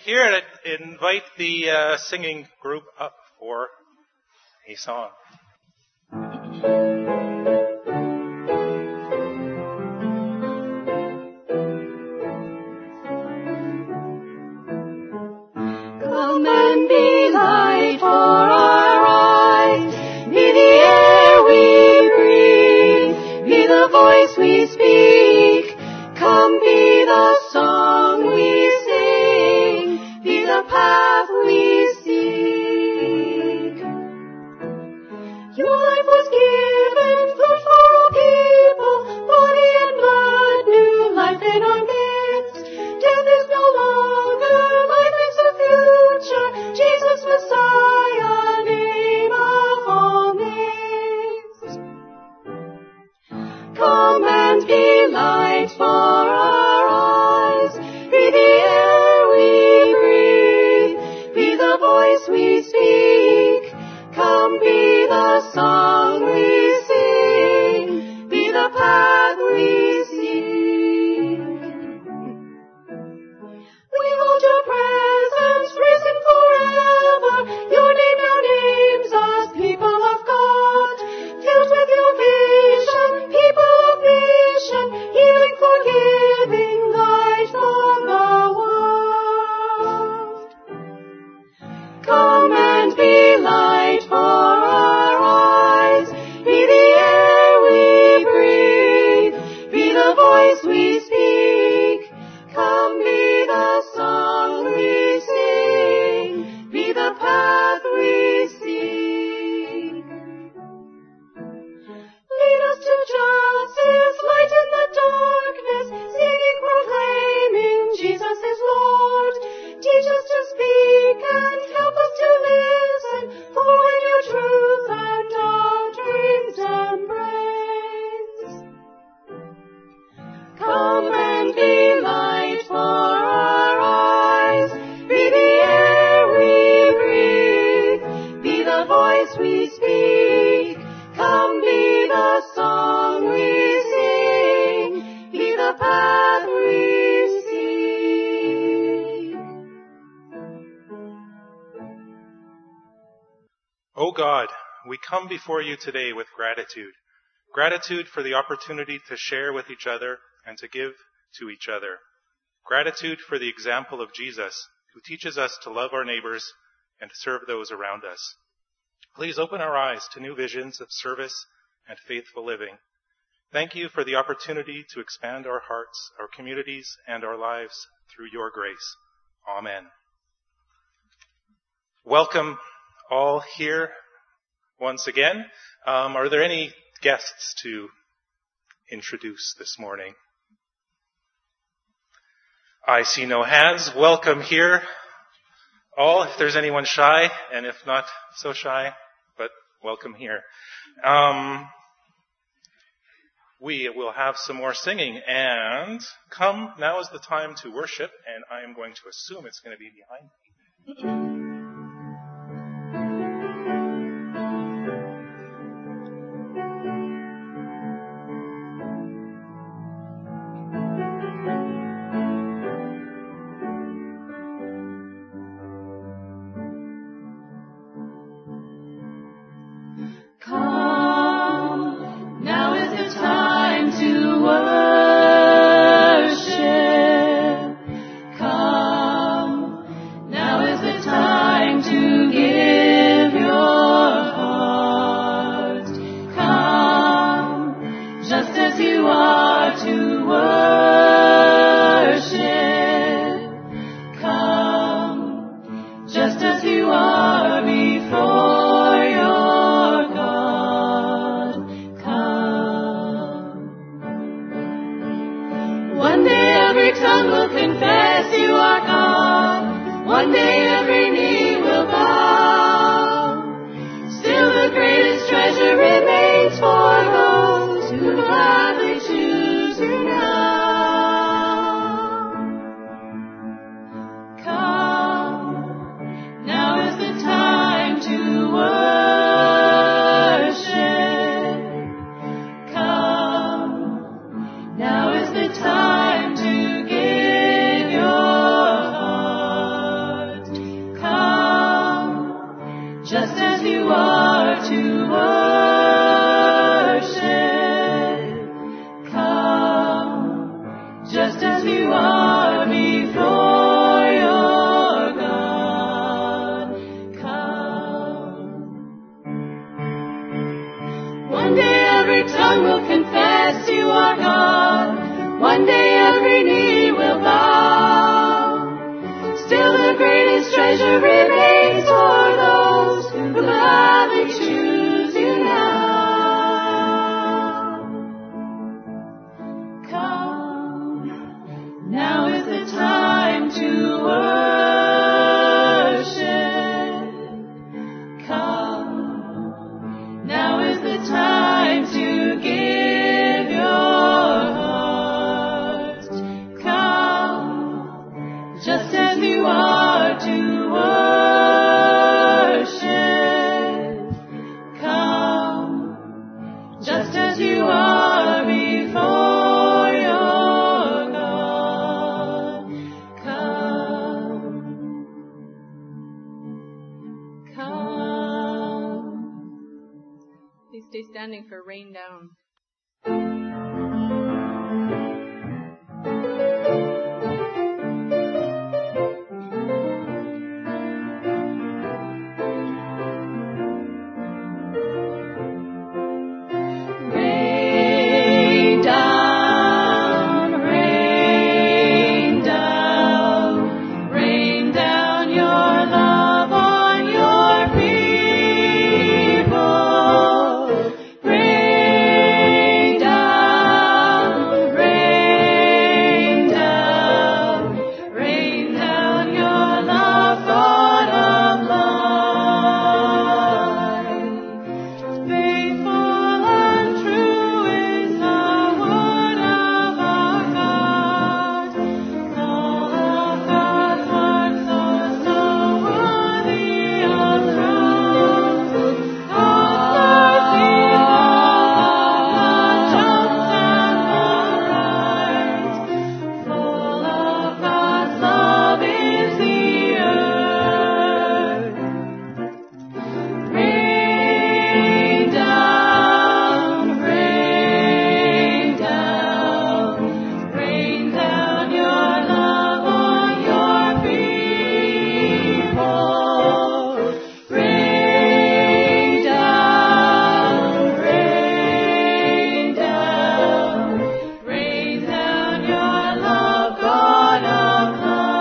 here and invite the singing group up for a song. Come and be light for our eyes, be the air we breathe, be the voice we speak, come be the song we sing, be the path we seek. Your life was given, food for all people, body and blood, new life in our midst. Death is no longer, life is the future, Jesus Messiah, name of all names. Come and be light for our eyes, be the air we breathe, be the voice we speak, come be the song we sing, be the path we seek. We hold your presence, risen forever, your name now names us, people of God, filled with your vision, people of mission, healing, forgiving, light for the world. Come and be light for our eyes, be the air we breathe, be the voice we speak, come be the song we sing, be the path we seek. Lead us to justice, light in the darkness, singing, proclaiming, Jesus is Lord. Teach us to speak and help us to listen, for when your truth our doctrines embrace. Come and be light for our eyes, be the air we breathe, be the voice we speak, come be the song we sing, be the path we seek. O God, we come before you today with gratitude. Gratitude for the opportunity to share with each other and to give to each other. Gratitude for the example of Jesus, who teaches us to love our neighbors and to serve those around us. Please open our eyes to new visions of service and faithful living. Thank you for the opportunity to expand our hearts, our communities, and our lives through your grace. Amen. Welcome all here once again. Are there any guests to introduce this morning? I see no hands. Welcome here all, if there's anyone shy, and if not so shy, but welcome here. We will have some more singing, and come, now is the time to worship, and I am going to assume it's going to be behind me. Come, now is the time to worship. Come, now is the time to give your heart. Come, just as you are to worship. Come, just as you are before your God. Come. One day every tongue will confess you are God. One day every knee will bow. Still the greatest treasure remains for those who gladly choose you now. Come, now is the time to worship. Come, now is the time to give your heart. treasure remains for those who gladly choose you now. Come, now is the time to worship. Come, now is the time to give your heart. Come, just as you are to worship. Come, just as you are before your God. Come, come. Please stay standing for Rain Down. Rain down, rain down, rain down your love on your people. Rain down, rain down, rain down your love, God of light. Faithful and true is the word of our God. All of God's works are so worthy of trust. God's mercies are the just and the right. Full of God's love is the earth. Rain down, rain down, rain down your love on your people. Rain down, rain down, rain down your love, God of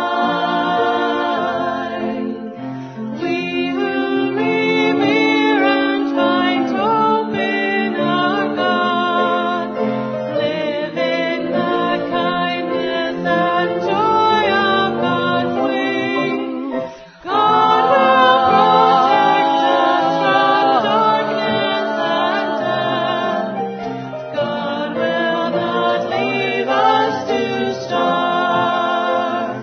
light. We who revere and find hope in our God, live in the kindness and joy of God's wings. God will protect us from darkness and death. God will not leave us to starve.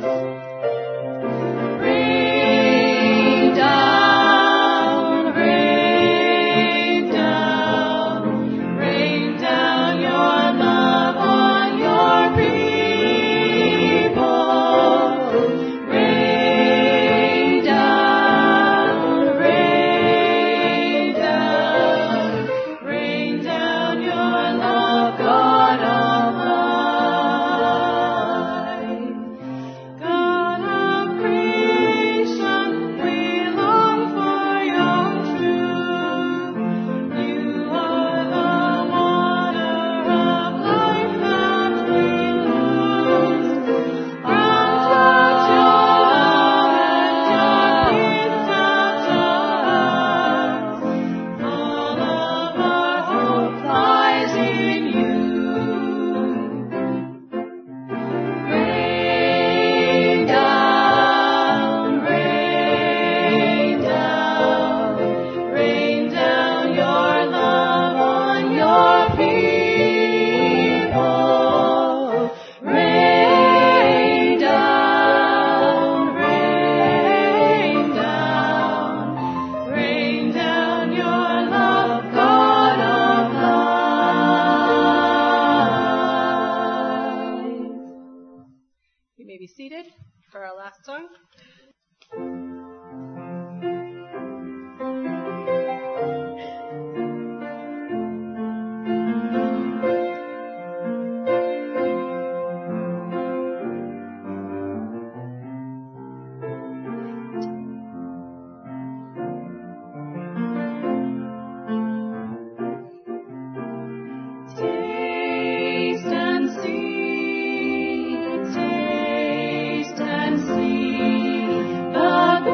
Rain down, rain down, rain down your love on your people. Rain down, rain down, rain down your love, God of light. God of creation, we long for your truth. You are the water of life that we lose. Grant us your love and your peace touch our hearts. All of our hope lies in you. Rain down, rain down, rain down your love on your people. Rain down, rain down, rain down your love, God of light. You may be seated for our last song. Taste and see, the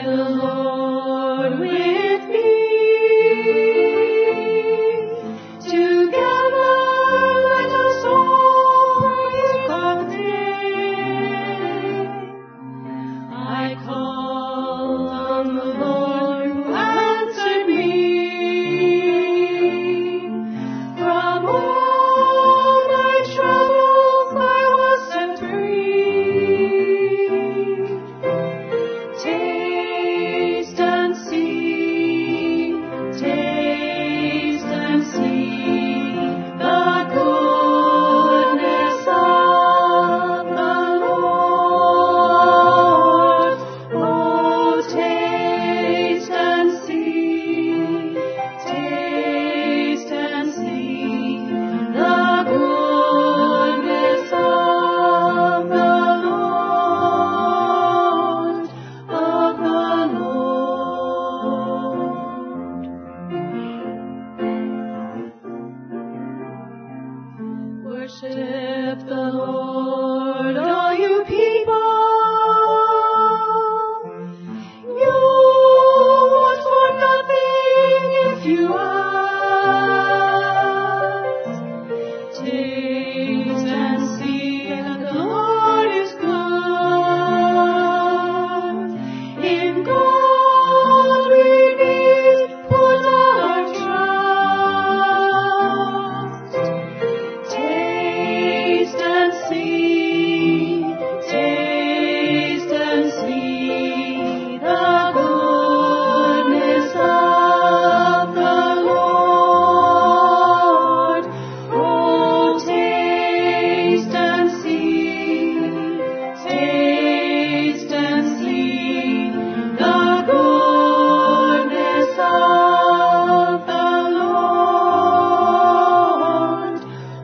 the Lord with me. Together let us all proclaim. I call on the Lord who answered me. From all my troubles I was set free. Taste and see, the goodness of the Lord. Oh, taste and see, the goodness of the Lord. Worship the Lord, all you people. You want for nothing if you ask. Taste and see that the Lord is good. In God we need put our trust. Taste and see, the goodness of the Lord. Oh, taste and see, the goodness of the Lord.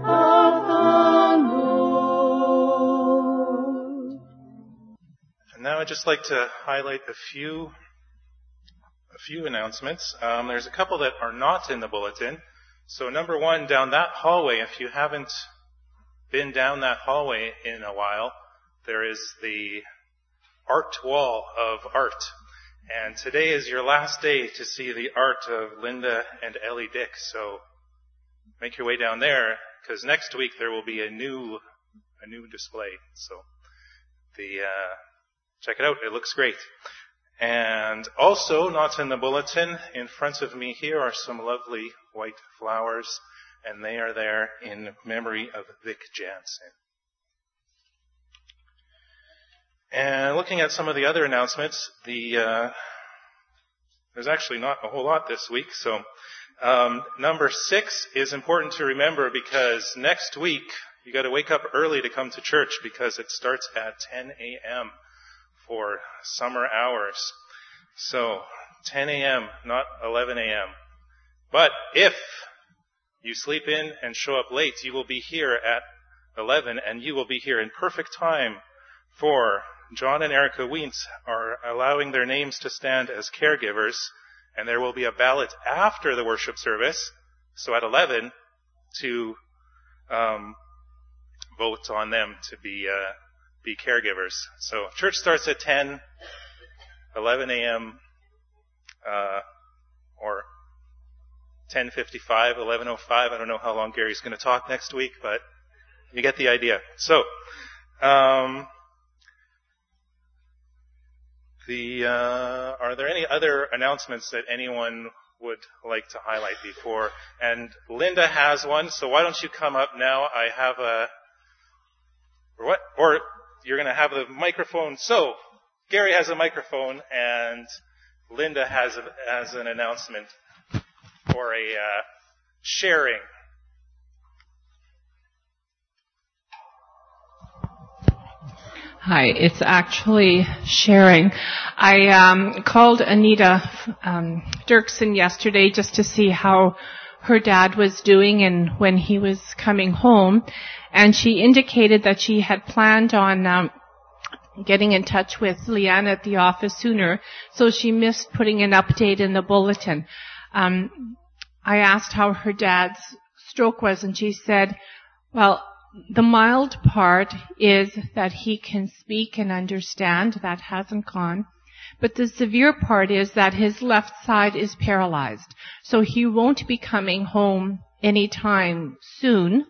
And now I'd just like to highlight a few announcements. There's a couple that are not in the bulletin. So number one, down that hallway, if you haven't been down that hallway in a while, there is the art wall of art. And today is your last day to see the art of Linda and Ellie Dick. So make your way down there, because next week there will be a new display. So check it out. It looks great. And also, not in the bulletin, in front of me here are some lovely white flowers, and they are there in memory of Vic Jansen. And looking at some of the other announcements, there's actually not a whole lot this week. So number 6 is important to remember, because next week you got to wake up early to come to church, because it starts at 10 a.m. for summer hours. So 10 a.m., not 11 a.m. But if you sleep in and show up late, you will be here at 11, and you will be here in perfect time for John and Erica Wientz are allowing their names to stand as caregivers, and there will be a ballot after the worship service, so at 11, to vote on them to be caregivers. So church starts at 10, 11 a.m., or 10:55, 11:05. I don't know how long Gary's going to talk next week, but you get the idea. So, are there any other announcements that anyone would like to highlight before? And Linda has one, so why don't you come up now? I have or you're going to have the microphone. So, Gary has a microphone, and Linda has an announcement for a sharing. Hi, it's actually sharing. I called Anita Dirksen yesterday just to see how her dad was doing and when he was coming home, and she indicated that she had planned on getting in touch with Leanne at the office sooner, so she missed putting an update in the bulletin. I asked how her dad's stroke was, and she said, well, the mild part is that he can speak and understand. That hasn't gone. But the severe part is that his left side is paralyzed. So he won't be coming home anytime soon.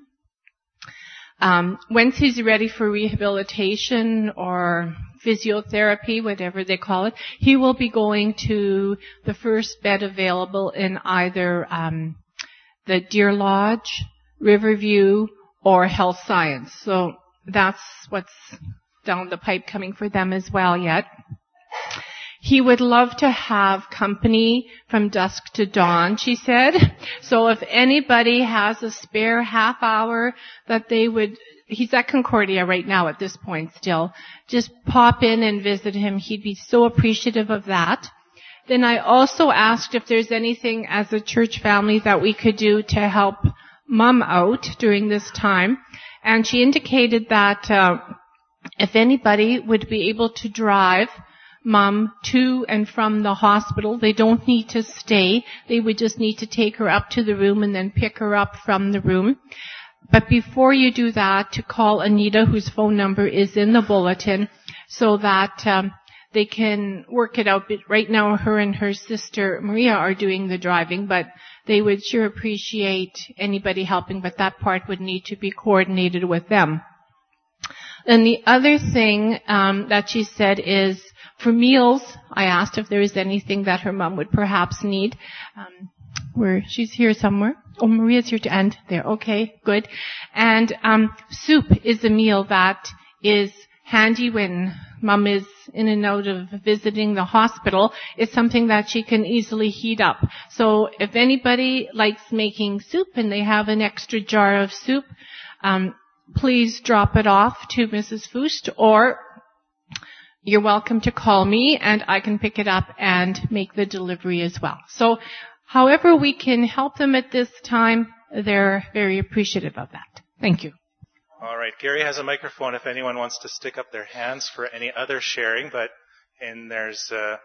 Once he's ready for rehabilitation or physiotherapy, whatever they call it, he will be going to the first bed available in either the Deer Lodge, Riverview, or Health Science. So that's what's down the pipe coming for them as well yet. He would love to have company from dusk to dawn, she said. So if anybody has a spare half hour that they would, he's at Concordia right now at this point still, just pop in and visit him. He'd be so appreciative of that. Then I also asked if there's anything as a church family that we could do to help Mom out during this time. And she indicated that if anybody would be able to drive Mom to and from the hospital, they don't need to stay. They would just need to take her up to the room and then pick her up from the room. But before you do that, to call Anita, whose phone number is in the bulletin, so that they can work it out. But right now, her and her sister Maria are doing the driving, but they would sure appreciate anybody helping, but that part would need to be coordinated with them. And the other thing that she said is, for meals, I asked if there is anything that her mom would perhaps need. She's here somewhere. Oh, Maria's here to end there. Okay, good. And soup is a meal that is handy when Mom is in and out of visiting the hospital. It's something that she can easily heat up. So if anybody likes making soup and they have an extra jar of soup, please drop it off to Mrs. Fust, or you're welcome to call me and I can pick it up and make the delivery as well. So however we can help them at this time, they're very appreciative of that. Thank you. All right. Gary has a microphone if anyone wants to stick up their hands for any other sharing, and there's,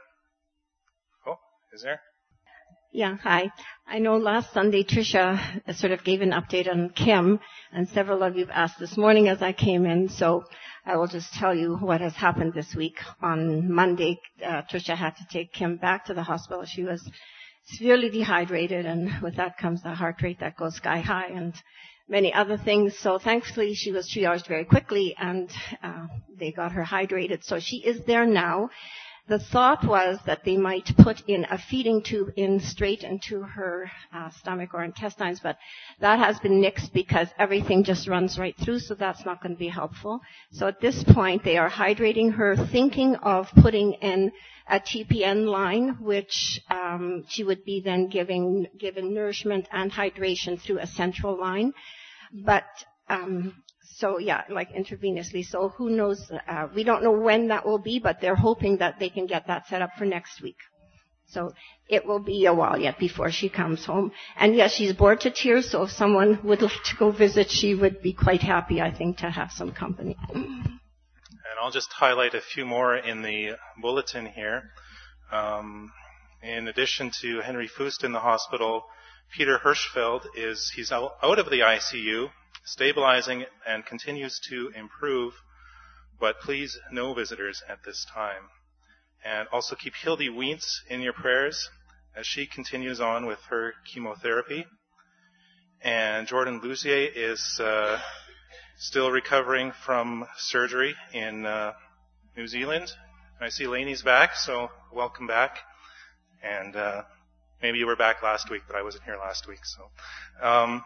is there? Yeah, hi. I know last Sunday Tricia sort of gave an update on Kim, and several of you have asked this morning as I came in, so I will just tell you what has happened this week. On Monday, Tricia had to take Kim back to the hospital. She was severely dehydrated, and with that comes the heart rate that goes sky high and many other things. So thankfully, she was triaged very quickly, and they got her hydrated. So she is there now. The thought was that they might put in a feeding tube in straight into her stomach or intestines, but that has been nixed because everything just runs right through, so that's not going to be helpful. So at this point, they are hydrating her, thinking of putting in a TPN line, which she would be then given nourishment and hydration through a central line. But so yeah, like intravenously. So who knows? We don't know when that will be, but they're hoping that they can get that set up for next week. So it will be a while yet before she comes home. And yes, she's bored to tears, so if someone would like to go visit, she would be quite happy, I think, to have some company. And I'll just highlight a few more in the bulletin here. In addition to Henry Fust in the hospital, Peter Hirschfeld he's out of the ICU, stabilizing and continues to improve, but please no visitors at this time. And also keep Hildy Wientz in your prayers as she continues on with her chemotherapy. And Jordan Luzier is still recovering from surgery in New Zealand. I see Lainey's back, so welcome back. And maybe you were back last week, but I wasn't here last week. So,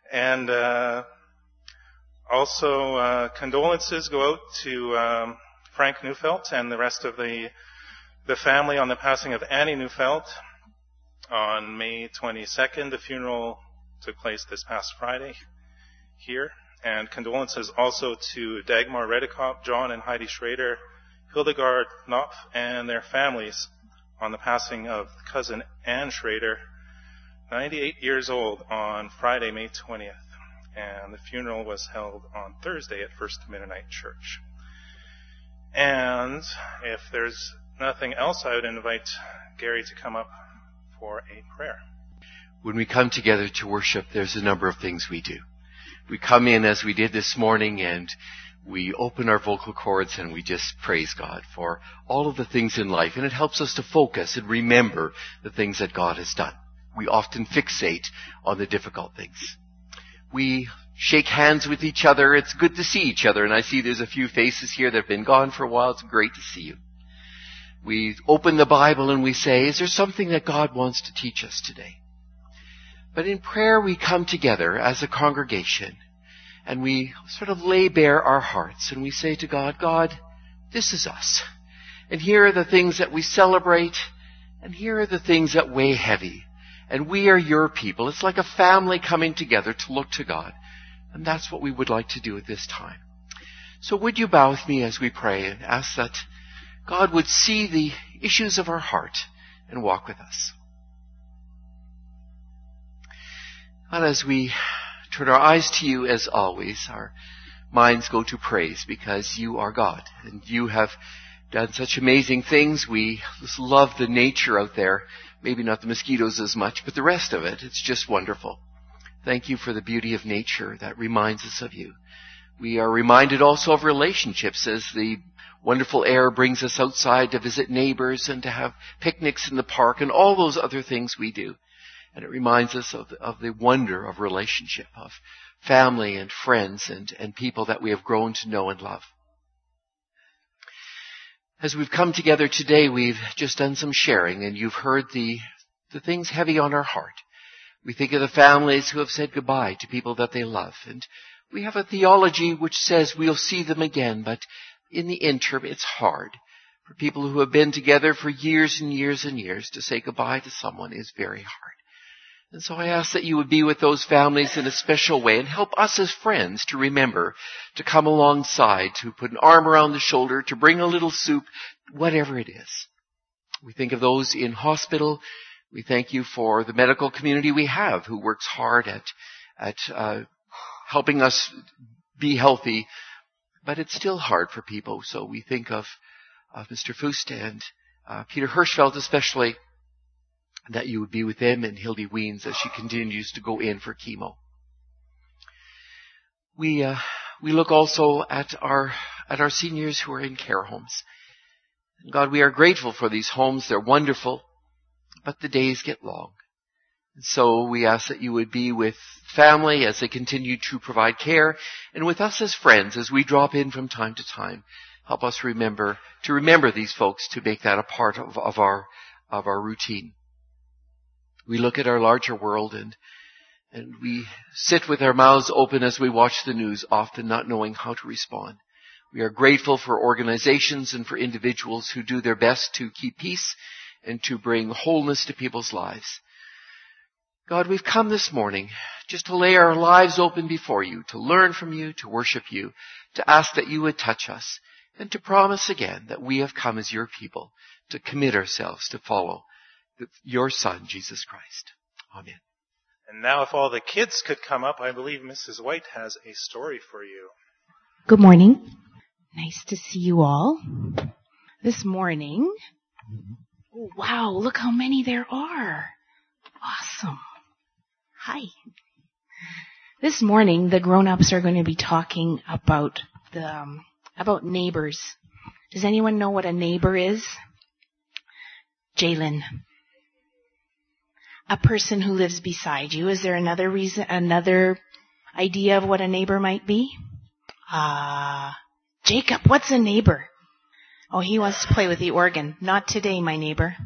also condolences go out to Frank Neufeld and the rest of the family on the passing of Annie Neufeld on May 22nd. The funeral took place this past Friday here. And condolences also to Dagmar Redekop, John and Heidi Schrader, Hildegard Knopf, and their families on the passing of cousin Anne Schrader, 98 years old, on Friday, May 20th. And the funeral was held on Thursday at First Mennonite Church. And if there's nothing else, I would invite Gary to come up for a prayer. When we come together to worship, there's a number of things we do. We come in as we did this morning, and we open our vocal cords and we just praise God for all of the things in life. And it helps us to focus and remember the things that God has done. We often fixate on the difficult things. We shake hands with each other. It's good to see each other. And I see there's a few faces here that have been gone for a while. It's great to see you. We open the Bible and we say, is there something that God wants to teach us today? But in prayer we come together as a congregation and we sort of lay bare our hearts and we say to God, God, this is us. And here are the things that we celebrate and here are the things that weigh heavy. And we are your people. It's like a family coming together to look to God. And that's what we would like to do at this time. So would you bow with me as we pray and ask that God would see the issues of our heart and walk with us. And as we turn our eyes to you as always, our minds go to praise because you are God and you have done such amazing things. We just love the nature out there. Maybe not the mosquitoes as much, but the rest of it, it's just wonderful. Thank you for the beauty of nature that reminds us of you. We are reminded also of relationships as the wonderful air brings us outside to visit neighbors and to have picnics in the park and all those other things we do. And it reminds us of the wonder of relationship, of family and friends and people that we have grown to know and love. As we've come together today, we've just done some sharing and you've heard the things heavy on our heart. We think of the families who have said goodbye to people that they love. And we have a theology which says we'll see them again, but in the interim, it's hard. For people who have been together for years and years and years, to say goodbye to someone is very hard. And so I ask that you would be with those families in a special way and help us as friends to remember to come alongside, to put an arm around the shoulder, to bring a little soup, whatever it is. We think of those in hospital. We thank you for the medical community we have who works hard at helping us be healthy. But it's still hard for people. So we think of Mr. Fust and Peter Hirschfeld especially, that you would be with them and Hildy Weens as she continues to go in for chemo. We look also at our seniors who are in care homes. And God, we are grateful for these homes. They're wonderful, but the days get long. And so we ask that you would be with family as they continue to provide care and with us as friends as we drop in from time to time. Help us remember these folks, to make that a part of our routine. We look at our larger world and we sit with our mouths open as we watch the news, often not knowing how to respond. We are grateful for organizations and for individuals who do their best to keep peace and to bring wholeness to people's lives. God, we've come this morning just to lay our lives open before you, to learn from you, to worship you, to ask that you would touch us, and to promise again that we have come as your people to commit ourselves to follow your Son, Jesus Christ. Amen. And now if all the kids could come up, I believe Mrs. White has a story for you. Good morning. Nice to see you all. This morning, oh, wow, look how many there are. Awesome. Hi. This morning, the grown-ups are going to be talking about neighbors. Does anyone know what a neighbor is? Jalen. A person who lives beside you. Is there another idea of what a neighbor might be? Jacob, what's a neighbor? Oh, he wants to play with the organ. Not today, my neighbor.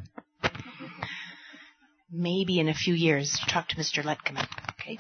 Maybe in a few years. Talk to Mr. Letkeman. Okay.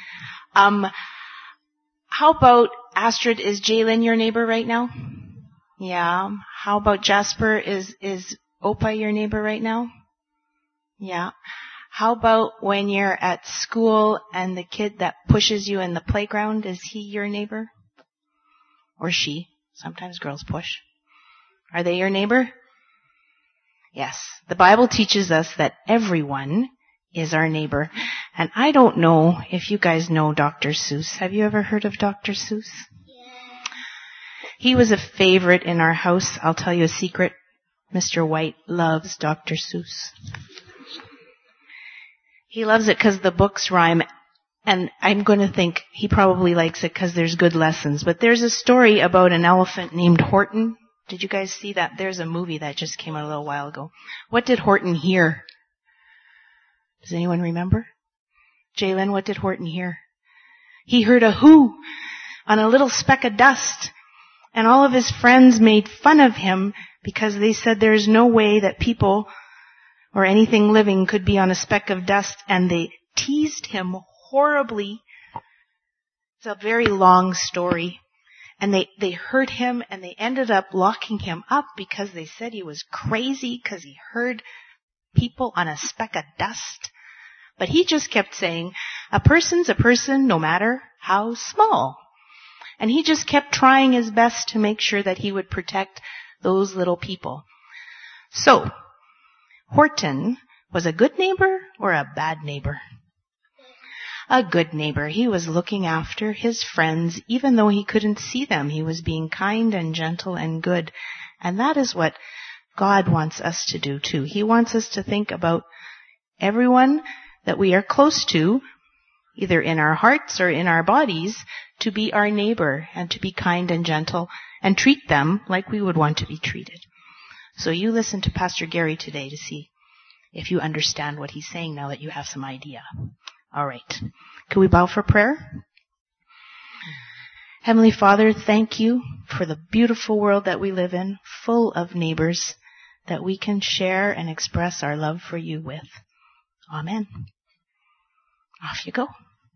How about Astrid? Is Jalen your neighbor right now? Yeah. How about Jasper? Is Opa your neighbor right now? Yeah. How about when you're at school and the kid that pushes you in the playground, is he your neighbor? Or she? Sometimes girls push. Are they your neighbor? Yes. The Bible teaches us that everyone is our neighbor. And I don't know if you guys know Dr. Seuss. Have you ever heard of Dr. Seuss? Yeah. He was a favorite in our house. I'll tell you a secret. Mr. White loves Dr. Seuss. He loves it because the books rhyme And I'm going to think he probably likes it because there's good lessons. But there's a story about an elephant named Horton. Did you guys see that? There's a movie that just came out a little while ago. What did Horton hear? Does anyone remember? Jalen, what did Horton hear? He heard a who on a little speck of dust. And all of his friends made fun of him because they said there's no way that people or anything living could be on a speck of dust. And they teased him horribly. It's a very long story. And they hurt him and they ended up locking him up because they said he was crazy because he heard people on a speck of dust. But he just kept saying, a person's a person no matter how small. And he just kept trying his best to make sure that he would protect those little people. So, Horton was a good neighbor or a bad neighbor? A good neighbor. He was looking after his friends, even though he couldn't see them. He was being kind and gentle and good. And that is what God wants us to do too. He wants us to think about everyone that we are close to, either in our hearts or in our bodies, to be our neighbor and to be kind and gentle and treat them like we would want to be treated. So you listen to Pastor Gary today to see if you understand what he's saying now that you have some idea. All right. Can we bow for prayer? Heavenly Father, thank you for the beautiful world that we live in, full of neighbors that we can share and express our love for you with. Amen. Off you go.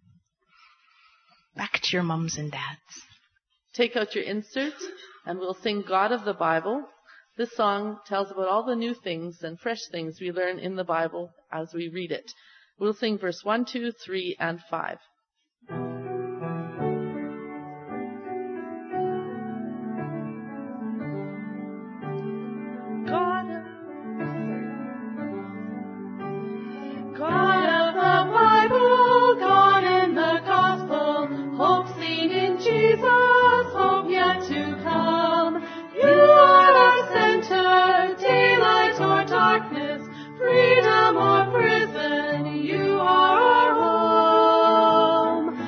Back to your mums and dads. Take out your inserts and we'll sing God of the Bible. This song tells about all the new things and fresh things we learn in the Bible as we read it. We'll sing verse 1, 2, 3, and 5. Freedom or prison, you are our home.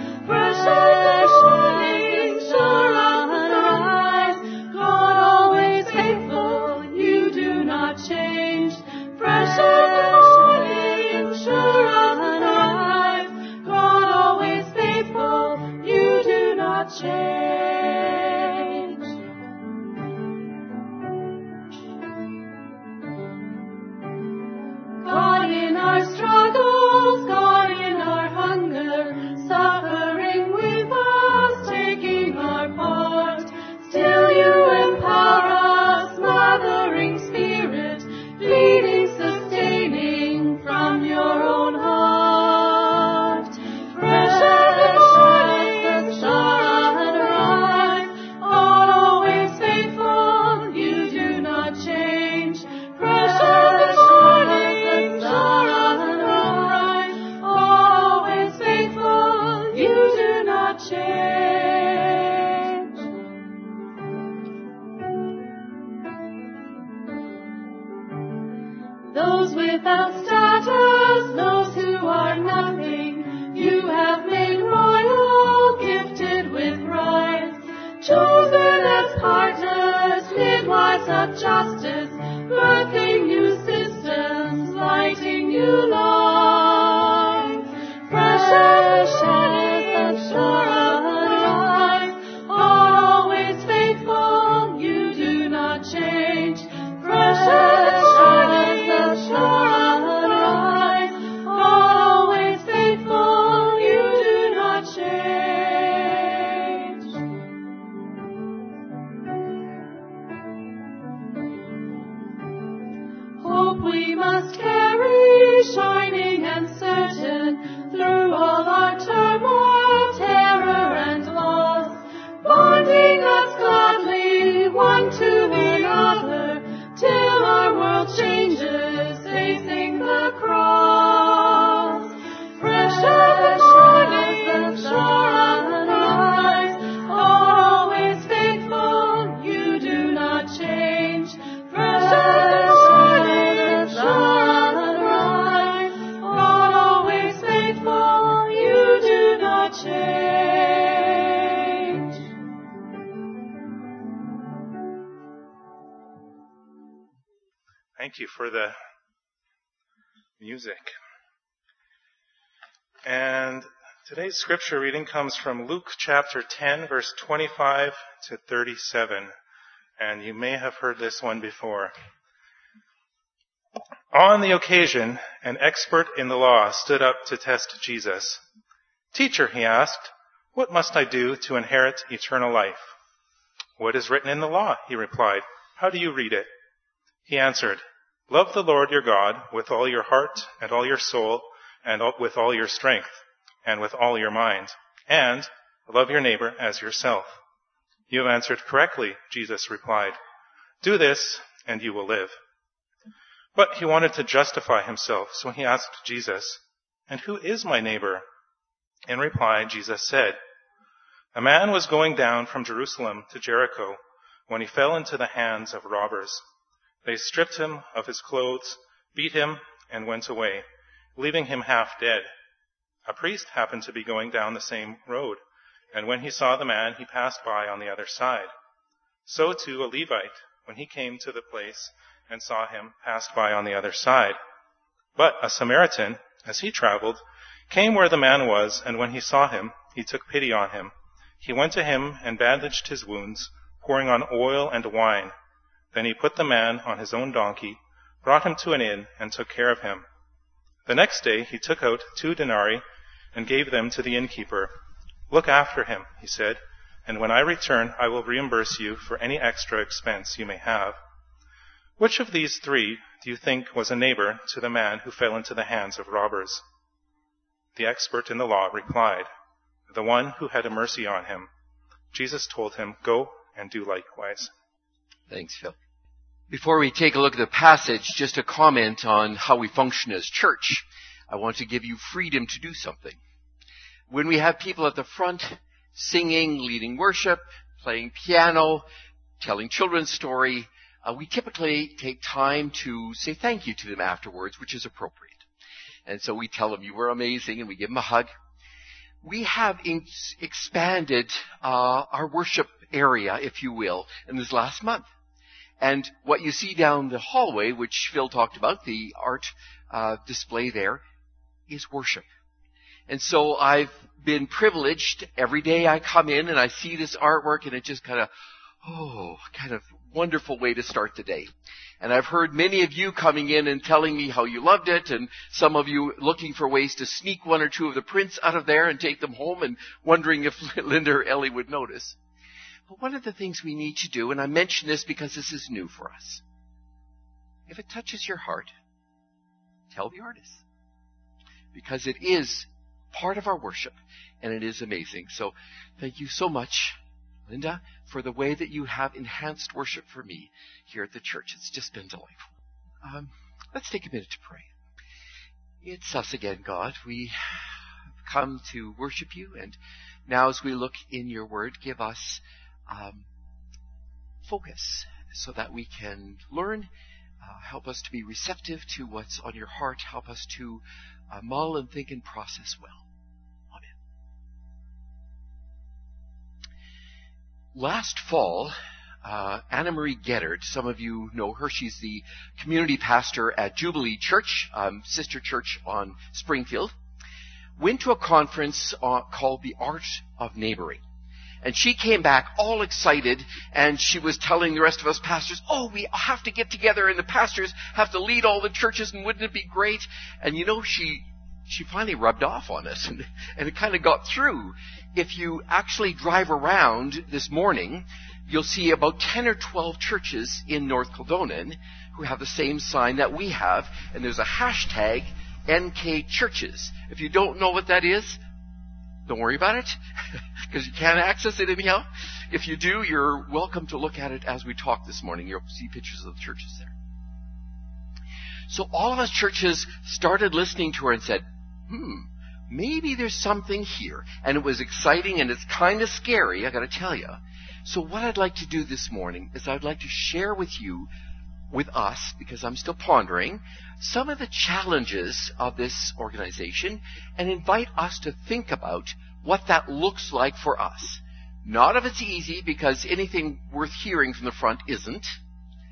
Those without status, those who are nothing, you have made royal, gifted with rights, chosen as partners, midwives of justice, birthing new systems, lighting new lives. Precious shadows that shore arise, always faithful, you do not change. Precious shadows that shore arise, always faithful, you do not change. Hope we must carry, shining and certain, through all our turmoil, terror and loss, bonding us gladly, one to another, till our world changes, facing the cross. Precious shadows that shore arise, always faithful, you do not change. Precious shadows that shore arise, always faithful, you do Thank you for the music. And today's scripture reading comes from Luke chapter 10, verse 25 to 37. And you may have heard this one before. On the occasion, an expert in the law stood up to test Jesus. "Teacher," he asked, "what must I do to inherit eternal life?" "What is written in the law?" he replied. "How do you read it?" He answered, "Love the Lord your God with all your heart and all your soul and with all your strength and with all your mind, and love your neighbor as yourself." "You have answered correctly," Jesus replied. "Do this and you will live." But he wanted to justify himself, so he asked Jesus, "And who is my neighbor?" In reply, Jesus said, "A man was going down from Jerusalem to Jericho when he fell into the hands of robbers. They stripped him of his clothes, beat him, and went away, leaving him half dead. A priest happened to be going down the same road, and when he saw the man, he passed by on the other side. So too a Levite, when he came to the place and saw him, passed by on the other side. But a Samaritan, as he traveled, came where the man was, and when he saw him, he took pity on him. He went to him and bandaged his wounds, pouring on oil and wine. Then he put the man on his own donkey, brought him to an inn, and took care of him. The next day he took out 2 denarii and gave them to the innkeeper. 'Look after him,' he said, 'and when I return, I will reimburse you for any extra expense you may have.' Which of these 3 do you think was a neighbor to the man who fell into the hands of robbers?" The expert in the law replied, "The one who had mercy on him." Jesus told him, "Go and do likewise." Thanks, Phil. Before we take a look at the passage, just a comment on how we function as church. I want to give you freedom to do something. When we have people at the front singing, leading worship, playing piano, telling children's story, we typically take time to say thank you to them afterwards, which is appropriate. And so we tell them you were amazing and we give them a hug. We have expanded our worship area, if you will, in this last month. And what you see down the hallway, which Phil talked about, the art display there, is worship. And so I've been privileged. Every day I come in and I see this artwork and it just kind of wonderful way to start the day. And I've heard many of you coming in and telling me how you loved it, and some of you looking for ways to sneak 1 or 2 of the prints out of there and take them home and wondering if Linda or Ellie would notice. But one of the things we need to do, and I mention this because this is new for us, if it touches your heart, tell the artist. Because it is part of our worship, and it is amazing. So thank you so much, Linda, for the way that you have enhanced worship for me here at the church. It's just been delightful. Let's take a minute to pray. It's us again, God. We have come to worship you, and now as we look in your word, give us focus so that we can learn. Help us to be receptive to what's on your heart. Help us to mull and think and process well. Last fall, Anna Marie Geddard, some of you know her, she's the community pastor at Jubilee Church, sister church on Springfield, went to a conference called The Art of Neighboring. And she came back all excited, and she was telling the rest of us pastors, we have to get together, and the pastors have to lead all the churches, and wouldn't it be great? And you know, she finally rubbed off on us, and it kind of got through. If you actually drive around this morning, you'll see about 10 or 12 churches in North Kildonan who have the same sign that we have, and there's a hashtag NK Churches. If you don't know what that is, don't worry about it, because you can't access it anyhow. If you do, you're welcome to look at it as we talk this morning. You'll see pictures of the churches there. So all of us churches started listening to her and said, maybe there's something here. And it was exciting, and it's kind of scary, I got to tell you. So what I'd like to do this morning is I'd like to share with you, with us, because I'm still pondering, some of the challenges of this organization and invite us to think about what that looks like for us. Not if it's easy, because anything worth hearing from the front isn't,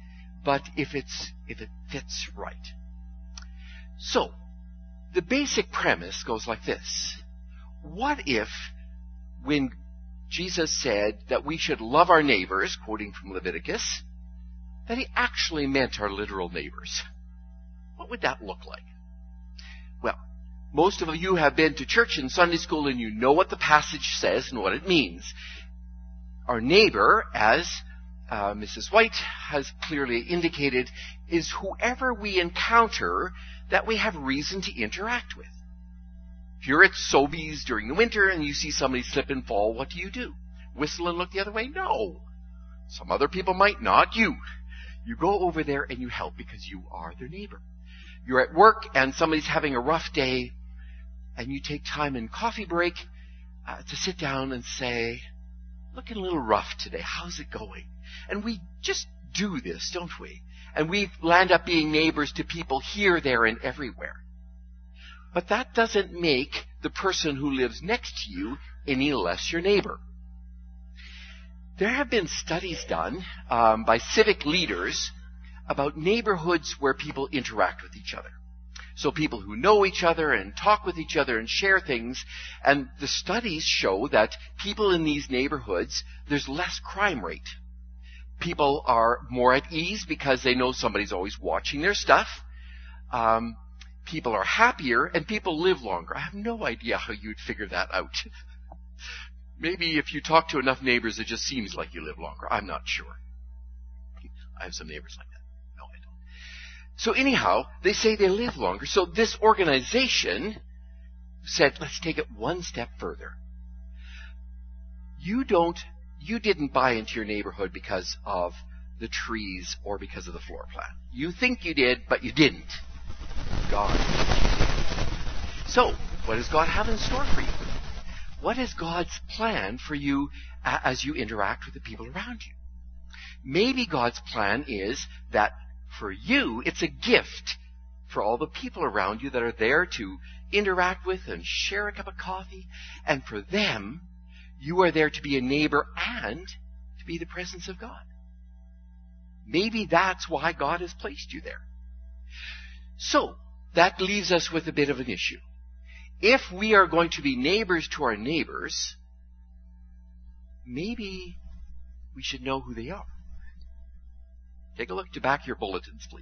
but if it fits right. So, the basic premise goes like this. What if, when Jesus said that we should love our neighbors, quoting from Leviticus, that he actually meant our literal neighbors? What would that look like? Well, most of you have been to church and Sunday school and you know what the passage says and what it means. Our neighbor, as Mrs. White has clearly indicated, is whoever we encounter that we have reason to interact with. If you're at Sobeys during the winter and you see somebody slip and fall, what do? Whistle and look the other way? No. Some other people might not. You go over there and you help because you are their neighbor. You're at work and somebody's having a rough day and you take time in coffee break to sit down and say, looking a little rough today. How's it going? And we just do this, don't we? And we land up being neighbors to people here, there, and everywhere. But that doesn't make the person who lives next to you any less your neighbor. There have been studies done by civic leaders about neighborhoods where people interact with each other. So people who know each other and talk with each other and share things. And the studies show that people in these neighborhoods, there's less crime rate. People are more at ease because they know somebody's always watching their stuff. People are happier and people live longer. I have no idea how you'd figure that out. Maybe if you talk to enough neighbors, it just seems like you live longer. I'm not sure. I have some neighbors like that. No, I don't. So anyhow, they say they live longer. So this organization said, let's take it one step further. You didn't buy into your neighborhood because of the trees or because of the floor plan. You think you did, but you didn't. God. So, what does God have in store for you? What is God's plan for you as you interact with the people around you? Maybe God's plan is that for you, it's a gift for all the people around you that are there to interact with and share a cup of coffee. And for them, you are there to be a neighbor and to be the presence of God. Maybe that's why God has placed you there. So, that leaves us with a bit of an issue. If we are going to be neighbors to our neighbors, maybe we should know who they are. Take a look to back your bulletins, please.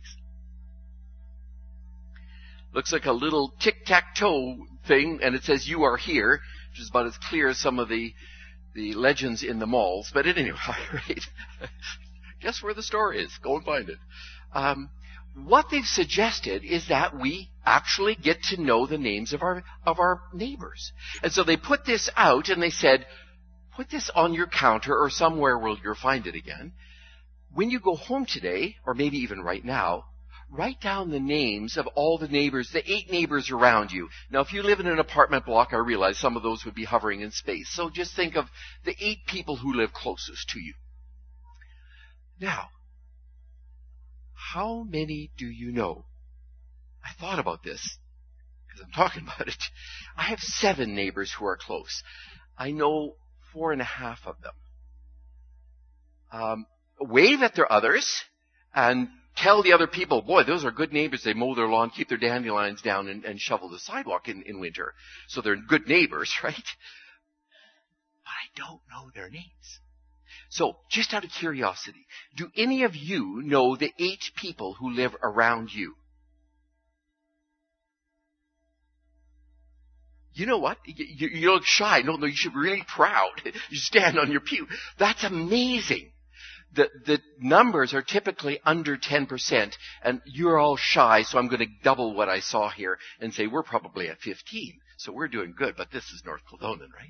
Looks like a little tic-tac-toe thing, and it says you are here, which is about as clear as some of the legends in the malls. But at any rate, guess where the store is. Go and find it. What they've suggested is that we actually get to know the names of our neighbors. And so they put this out and they said, put this on your counter or somewhere where you'll find it again. When you go home today, or maybe even right now, write down the names of all the neighbors, the 8 neighbors around you. Now, if you live in an apartment block, I realize some of those would be hovering in space. So just think of the 8 people who live closest to you. Now, how many do you know? I thought about this because I'm talking about it. I have 7 neighbors who are close. I know 4.5 of them. Wave at their others and tell the other people, boy, those are good neighbors. They mow their lawn, keep their dandelions down, and shovel the sidewalk in winter. So they're good neighbors, right? But I don't know their names. So, just out of curiosity, do any of you know the 8 people who live around you? You know what? You look shy. No, you should be really proud. You stand on your pew. That's amazing. The numbers are typically under 10%, and you're all shy, so I'm going to double what I saw here and say we're probably at 15. So we're doing good, but this is North Kildonan, right?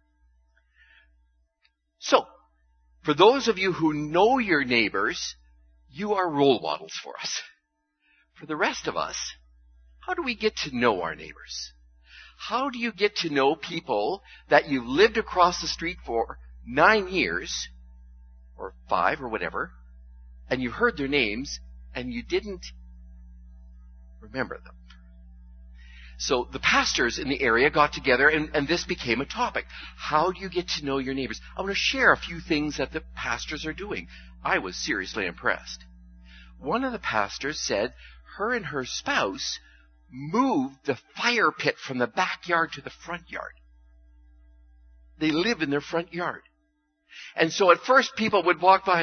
So, for those of you who know your neighbors, you are role models for us. For the rest of us, how do we get to know our neighbors? How do you get to know people that you've lived across the street for 9 years, or 5 or whatever, and you've heard their names, and you didn't remember them? So the pastors in the area got together, and this became a topic. How do you get to know your neighbors? I want to share a few things that the pastors are doing. I was seriously impressed. one of the pastors said her and her spouse moved the fire pit from the backyard to the front yard. They live in their front yard. And so at first people would walk by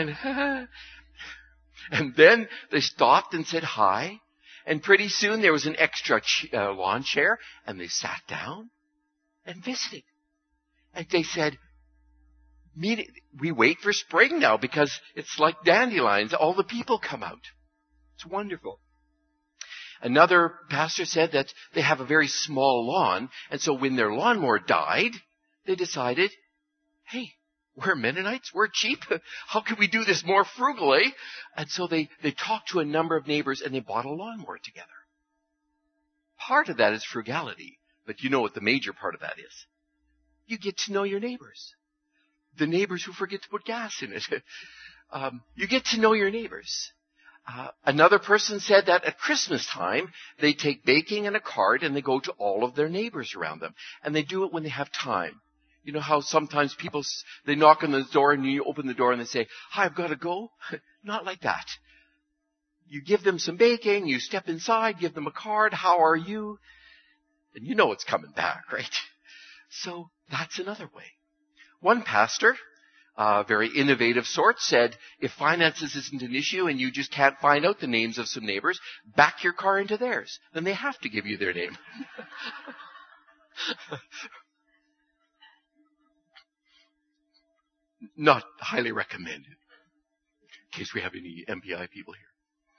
and then they stopped and said hi. And pretty soon there was an extra lawn chair, and they sat down and visited. And they said, we wait for spring now because it's like dandelions. All the people come out. It's wonderful. Another pastor said that they have a very small lawn, and so when their lawnmower died, they decided, hey, we're Mennonites, we're cheap. How can we do this more frugally? And so they talked to a number of neighbors and they bought a lawnmower together. Part of that is frugality, but you know what the major part of that is. You get to know your neighbors. The neighbors who forget to put gas in it. You get to know your neighbors. Another person said that at Christmas time, they take baking and a card and they go to all of their neighbors around them. And they do it when they have time. You know how sometimes people, they knock on the door and you open the door and they say, hi, I've got to go. Not like that. You give them some baking, you step inside, give them a card, how are you? And you know it's coming back, right? So that's another way. One pastor, very innovative sort, said, if finances isn't an issue and you just can't find out the names of some neighbors, back your car into theirs. Then they have to give you their name. Not highly recommended, in case we have any MPI people here.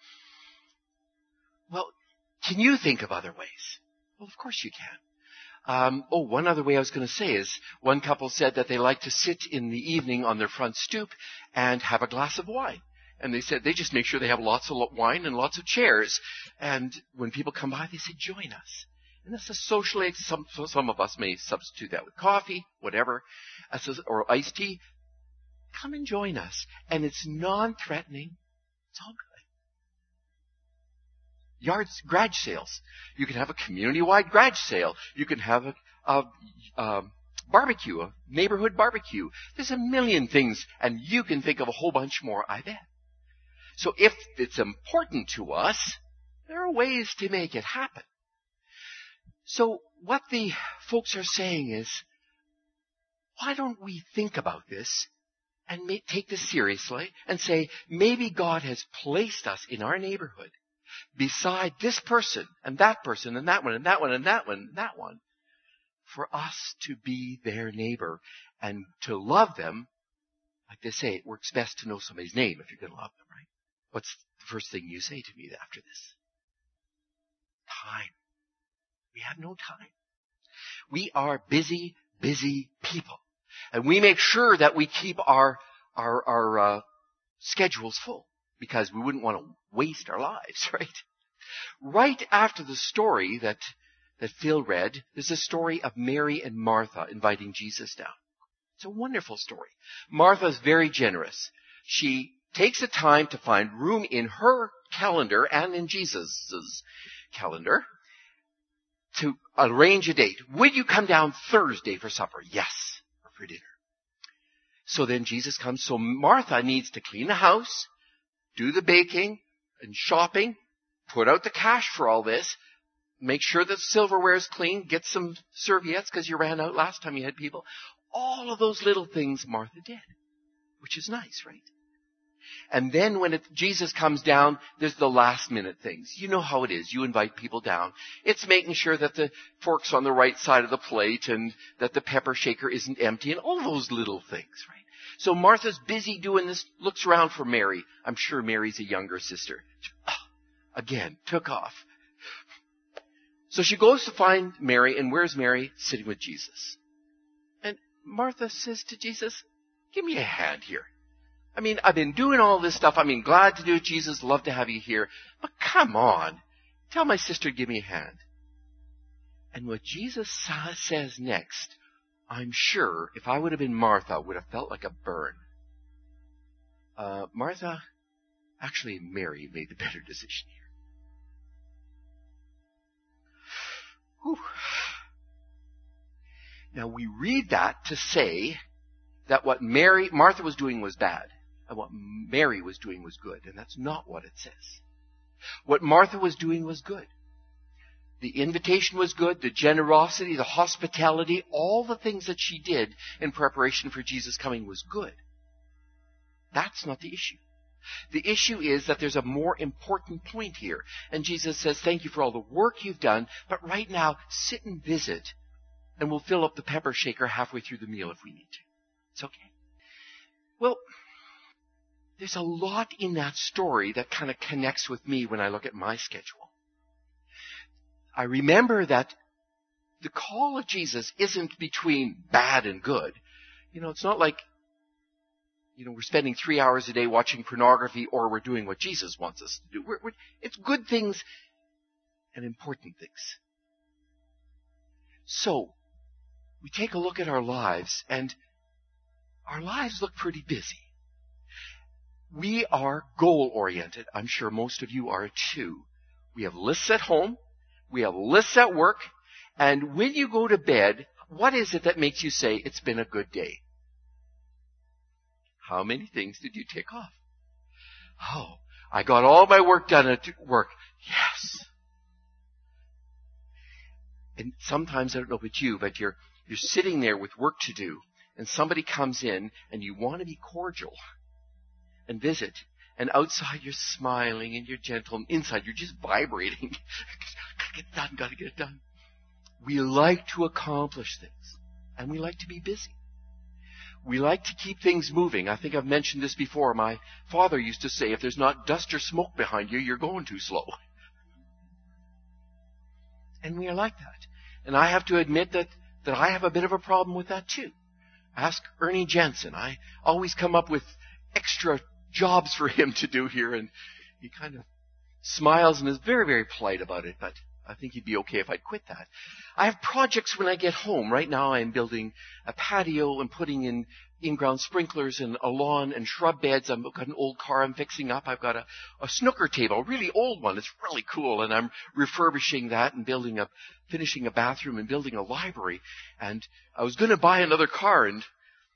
Well, can you think of other ways? Well, of course you can. One other way I was going to say is one couple said that they like to sit in the evening on their front stoop and have a glass of wine. And they said they just make sure they have lots of wine and lots of chairs. And when people come by, they say, join us. And that's a social aid. Some of us may substitute that with coffee, whatever, or iced tea. Come and join us. And it's non-threatening. It's all good. Garage sales. You can have a community-wide garage sale. You can have a barbecue, a neighborhood barbecue. There's a million things, and you can think of a whole bunch more, I bet. So if it's important to us, there are ways to make it happen. So what the folks are saying is, why don't we think about this and take this seriously and say, maybe God has placed us in our neighborhood beside this person and that person and that one and that one and that one and that one for us to be their neighbor and to love them. Like they say, it works best to know somebody's name if you're going to love them, right? What's the first thing you say to me after this? Time. We have no time. We are busy, busy people. And we make sure that we keep our schedules full because we wouldn't want to waste our lives, right? Right after the story that Phil read, there's a story of Mary and Martha inviting Jesus down. It's a wonderful story. Martha's very generous. She takes the time to find room in her calendar and in Jesus' calendar to arrange a date. Would you come down Thursday for supper? Yes. Or for dinner. So then Jesus comes. So Martha needs to clean the house, do the baking and shopping, put out the cash for all this, make sure that silverware is clean, get some serviettes because you ran out last time you had people. All of those little things Martha did, which is nice, right? And then when Jesus comes down, there's the last minute things. You know how it is. You invite people down. It's making sure that the fork's on the right side of the plate and that the pepper shaker isn't empty and all those little things, right? So Martha's busy doing this, looks around for Mary. I'm sure Mary's a younger sister. Again, took off. So she goes to find Mary, and where's Mary? Sitting with Jesus. And Martha says to Jesus, give me a hand here. I mean, I've been doing all this stuff. I mean, glad to do it, Jesus. Love to have you here. But come on. Tell my sister to give me a hand. And what Jesus says next, I'm sure if I would have been Martha, would have felt like a burn. Actually Mary made the better decision here. Whew. Now we read that to say that what Martha was doing was bad. and what Mary was doing was good. And that's not what it says. What Martha was doing was good. The invitation was good, the generosity, the hospitality, all the things that she did in preparation for Jesus' coming was good. That's not the issue. The issue is that there's a more important point here. And Jesus says, thank you for all the work you've done, but right now, sit and visit, and we'll fill up the pepper shaker halfway through the meal if we need to. It's okay. Well, there's a lot in that story that kind of connects with me when I look at my schedule. I remember that the call of Jesus isn't between bad and good. It's not like, we're spending 3 hours a day watching pornography or we're doing what Jesus wants us to do. It's good things and important things. So, we take a look at our lives, and our lives look pretty busy. We are goal-oriented. I'm sure most of you are too. We have lists at home. We have lists at work. And when you go to bed, what is it that makes you say, it's been a good day? How many things did you tick off? Oh, I got all my work done at work. Yes. And sometimes, I don't know about you, but you're sitting there with work to do, and somebody comes in, and you want to be cordial and visit. And outside you're smiling and you're gentle, and inside you're just vibrating. Gotta get it done, gotta get it done. We like to accomplish things, and we like to be busy. We like to keep things moving. I think I've mentioned this before. My father used to say, if there's not dust or smoke behind you, you're going too slow. And we are like that. And I have to admit that I have a bit of a problem with that too. Ask Ernie Jensen. I always come up with extra jobs for him to do here, and he kind of smiles and is very, very polite about it, but I think he'd be okay if I'd quit that. I have projects when I get home. Right now I'm building a patio and putting in in-ground sprinklers and a lawn and shrub beds. I've got an old car I'm fixing up. I've got a snooker table, a really old one. It's really cool, and I'm refurbishing that and finishing a bathroom and building a library. And I was going to buy another car, and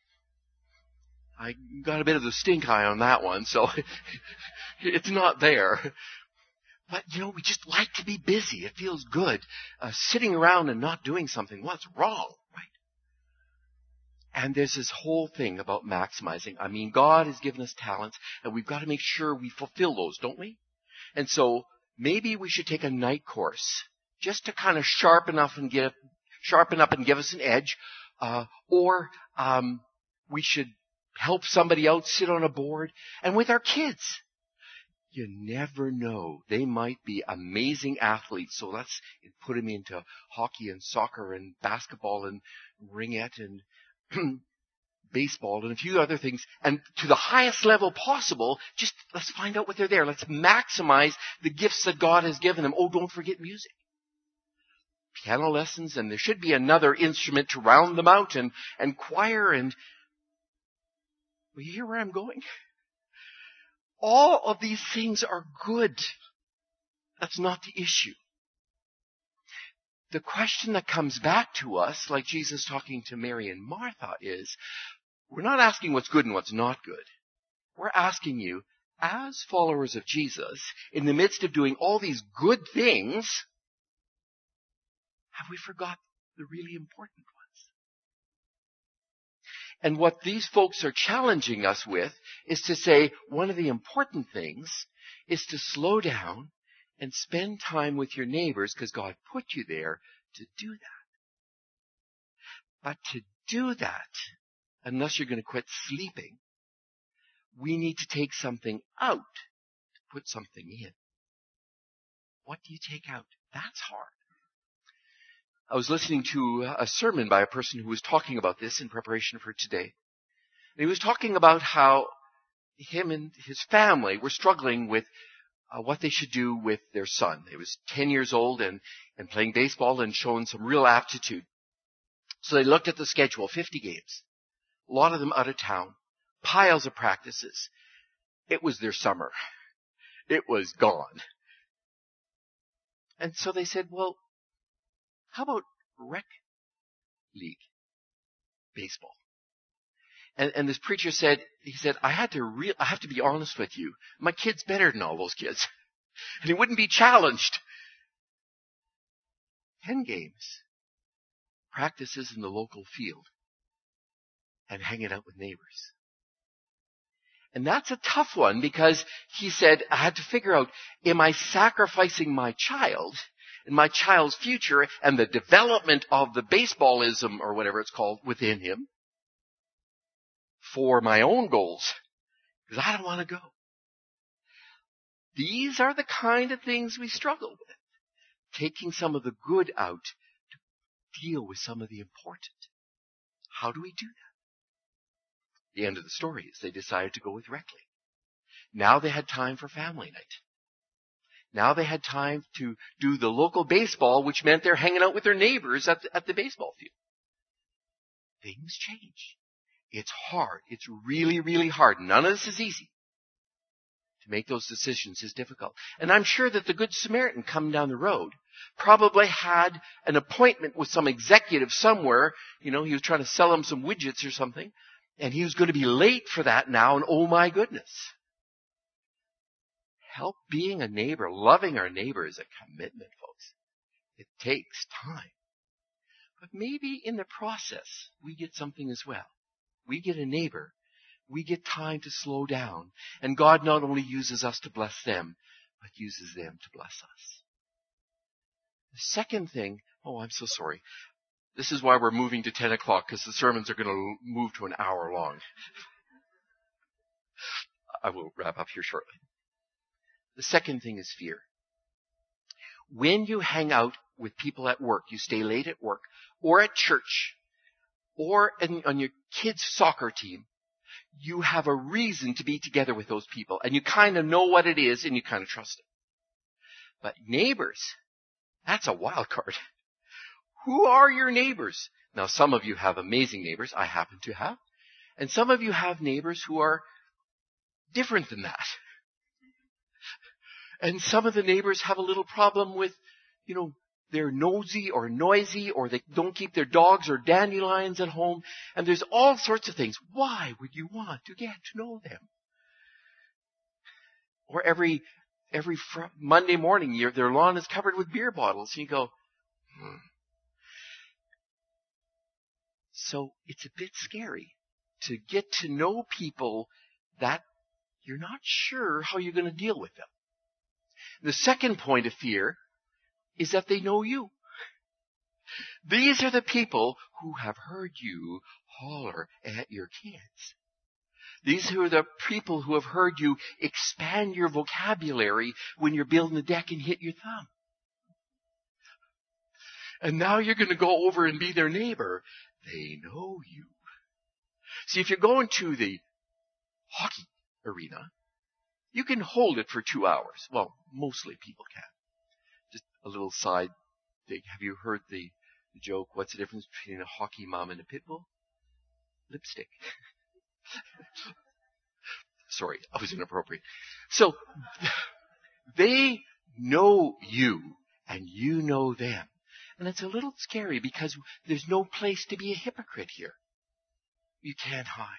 I got a bit of the stink eye on that one, so it's not there. But, we just like to be busy. It feels good. Sitting around and not doing something, what's wrong, right? And there's this whole thing about maximizing. I mean, God has given us talents, and we've got to make sure we fulfill those, don't we? And so maybe we should take a night course just to kind of sharpen up and give us an edge. Or we should help somebody out, sit on a board. And with our kids, you never know. They might be amazing athletes. So let's put them into hockey and soccer and basketball and ringette and baseball and a few other things. And to the highest level possible, just let's find out what they're there. Let's maximize the gifts that God has given them. Oh, don't forget music. Piano lessons, and there should be another instrument to round them out, and choir, and well, you hear where I'm going? All of these things are good. That's not the issue. The question that comes back to us, like Jesus talking to Mary and Martha, is we're not asking what's good and what's not good. We're asking you, as followers of Jesus, in the midst of doing all these good things, have we forgot the really important ones? And what these folks are challenging us with is to say one of the important things is to slow down and spend time with your neighbors because God put you there to do that. But to do that, unless you're going to quit sleeping, we need to take something out to put something in. What do you take out? That's hard. I was listening to a sermon by a person who was talking about this in preparation for today. And he was talking about how him and his family were struggling with what they should do with their son. He was 10 years old and playing baseball and showing some real aptitude. So they looked at the schedule, 50 games, a lot of them out of town, piles of practices. It was their summer. It was gone. And so they said, well, how about rec league baseball? And this preacher said, I have to be honest with you. My kid's better than all those kids. And he wouldn't be challenged. 10 games, practices in the local field, and hanging out with neighbors. And that's a tough one because he said, I had to figure out, am I sacrificing my child and my child's future and the development of the baseballism or whatever it's called within him for my own goals? Because I don't want to go. These are the kind of things we struggle with. Taking some of the good out to deal with some of the important. How do we do that? The end of the story is they decided to go with Reckley. Now they had time for family night. Now they had time to do the local baseball, which meant they're hanging out with their neighbors at the baseball field. Things change. It's hard. It's really, really hard. None of this is easy. To make those decisions is difficult. And I'm sure that the Good Samaritan coming down the road probably had an appointment with some executive somewhere. He was trying to sell him some widgets or something. And he was going to be late for that now, and oh my goodness. Help being a neighbor, loving our neighbor is a commitment, folks. It takes time. But maybe in the process, we get something as well. We get a neighbor. We get time to slow down. And God not only uses us to bless them, but uses them to bless us. The second thing, I'm so sorry. This is why we're moving to 10 o'clock, because the sermons are going to move to an hour long. I will wrap up here shortly. The second thing is fear. When you hang out with people at work, you stay late at work, or at church, or on your kids' soccer team, you have a reason to be together with those people, and you kind of know what it is, and you kind of trust it. But neighbors, that's a wild card. Who are your neighbors? Now, some of you have amazing neighbors. I happen to have. And some of you have neighbors who are different than that. And some of the neighbors have a little problem with, they're nosy or noisy, or they don't keep their dogs or dandelions at home. And there's all sorts of things. Why would you want to get to know them? Or every Monday morning, their lawn is covered with beer bottles. And you go, So it's a bit scary to get to know people that you're not sure how you're going to deal with them. The second point of fear is that they know you. These are the people who have heard you holler at your kids. These are the people who have heard you expand your vocabulary when you're building a deck and hit your thumb. And now you're going to go over and be their neighbor. They know you. See, if you're going to the hockey arena, you can hold it for 2 hours. Well, mostly people can. Just a little side thing. Have you heard the joke, what's the difference between a hockey mom and a pit bull? Lipstick. Sorry, I was inappropriate. So, they know you, and you know them. And it's a little scary because there's no place to be a hypocrite here. You can't hide.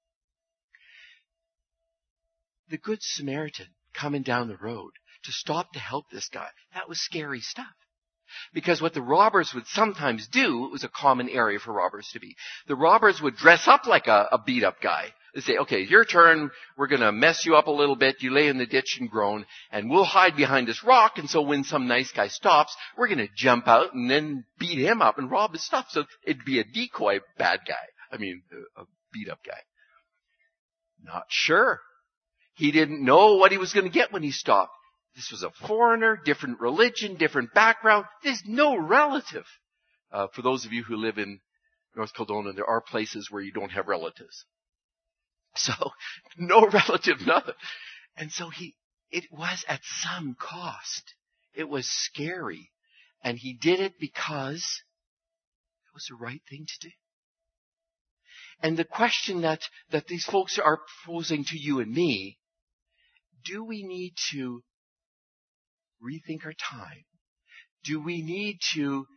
The Good Samaritan coming down the road to stop to help this guy, that was scary stuff. Because what the robbers would sometimes do, it was a common area for robbers to be. The robbers would dress up like a beat-up guy. They say, okay, your turn. We're going to mess you up a little bit. You lay in the ditch and groan, and we'll hide behind this rock. And so when some nice guy stops, we're going to jump out and then beat him up and rob his stuff. So it'd be a decoy bad guy. A beat-up guy. Not sure. He didn't know what he was going to get when he stopped. This was a foreigner, different religion, different background. There's no relative. For those of you who live in North Kelowna, there are places where you don't have relatives. So, no relative, nothing. And so it was at some cost. It was scary. And he did it because it was the right thing to do. And the question that these folks are posing to you and me, do we need to rethink our time? Do we need to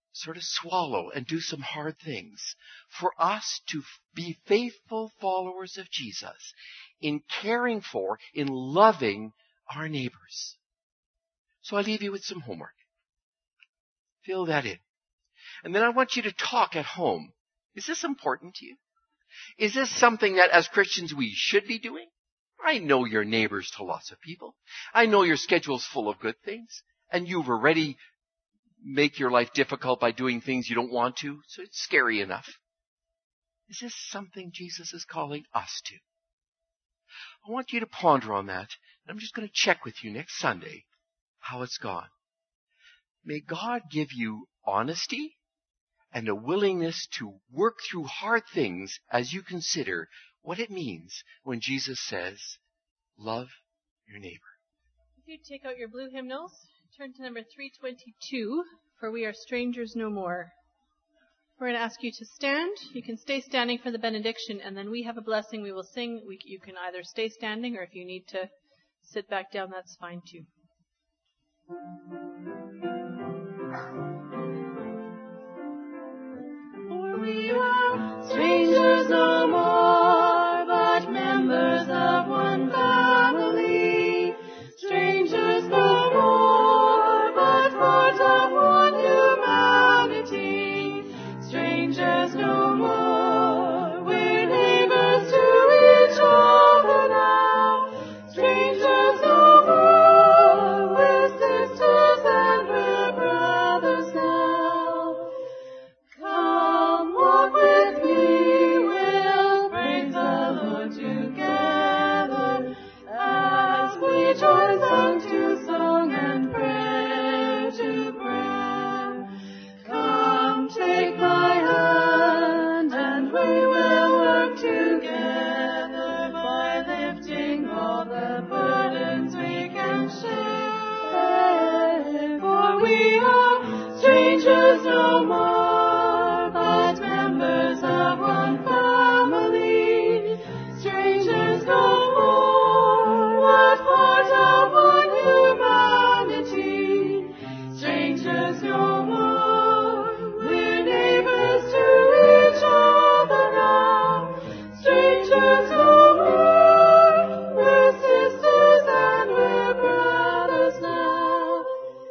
sort of swallow and do some hard things for us to be faithful followers of Jesus in caring for, in loving our neighbors. So I leave you with some homework. Fill that in. And then I want you to talk at home. Is this important to you? Is this something that as Christians we should be doing? I know you're neighbors to lots of people. I know your schedule's full of good things. And you've already make your life difficult by doing things you don't want to, so it's scary enough. Is this something Jesus is calling us to? I want you to ponder on that. I'm just going to check with you next Sunday how it's gone. May God give you honesty and a willingness to work through hard things as you consider what it means when Jesus says, love your neighbor. If you take out your blue hymnals, turn to number 322, For We Are Strangers No More. We're going to ask you to stand. You can stay standing for the benediction, and then we have a blessing we will sing. You can either stay standing, or if you need to sit back down, that's fine too. For we are strangers no more, but members of one family. Strangers no more, but part of one humanity. Strangers no more, we're neighbors to each other now. Strangers no more, we're sisters and we're brothers now. Come walk with me, we'll praise the Lord together as we join song to song and prayer to prayer. Come take my hand and we will work together by lifting all the burdens we can share. For we are strangers no more, but members of one family. Strangers no more, but part of one humanity. Strangers no more, we're neighbors to each other now. Strangers no more, we're sisters and we're brothers now.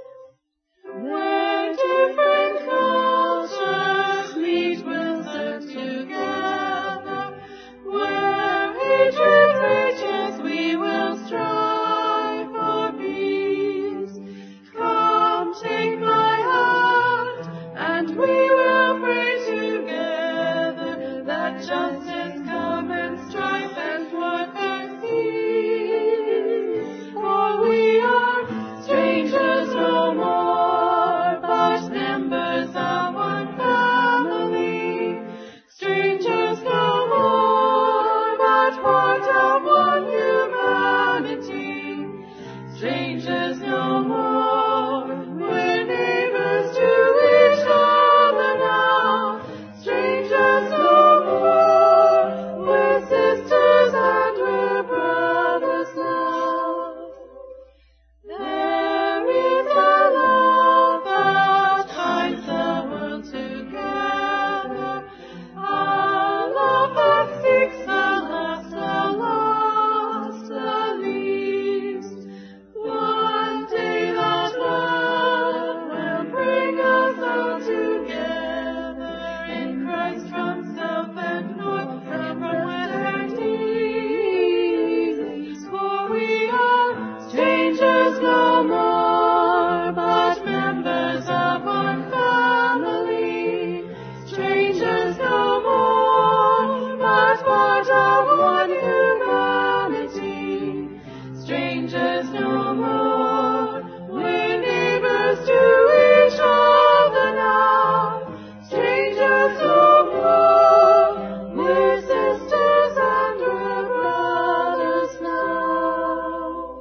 Where different cultures meet, we'll serve together. Where hatred rages, we will strive for peace. Come take my hand, and we will pray together that justice come and strife and warfare cease. For we are strangers no more, but members of one family. Strangers no more, but part of one humanity. Strangers no more, we're neighbors to each other now. Strangers no more, we're sisters and we're brothers now. There is a love that binds the world together, a love that seeks the lost, the least. One day that love will bring us all together in Christ from south and north, from west and east. For we are strangers no more, but members of one family. Strangers no more, but part of one humanity. Strangers no more, we're neighbors to each other now. Strangers no more, we're sisters and we're brothers now.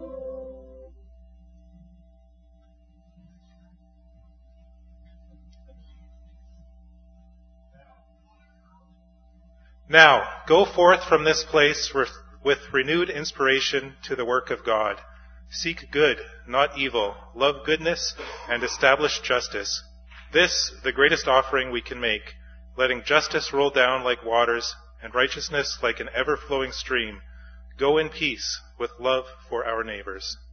Now, go forth from this place with renewed inspiration to the work of God. Seek good, not evil. Love goodness and establish justice. This, the greatest offering we can make, letting justice roll down like waters and righteousness like an ever-flowing stream, go in peace with love for our neighbors.